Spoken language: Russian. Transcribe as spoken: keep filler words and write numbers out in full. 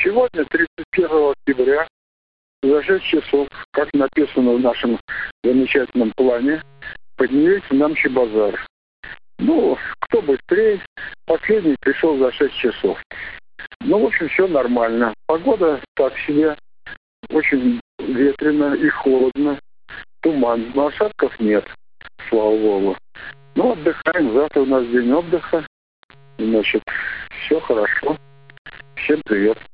Сегодня, тридцать первого октября, за шесть часов, как написано в нашем замечательном плане, поднимется нам Чебазар. Ну, кто быстрее, последний пришел за шесть часов. Ну, в общем, все нормально. Погода так себе, очень ветрено и холодно, туман, но осадков нет, слава богу. Ну, отдыхаем, завтра у нас день отдыха, значит, все хорошо. Всем привет.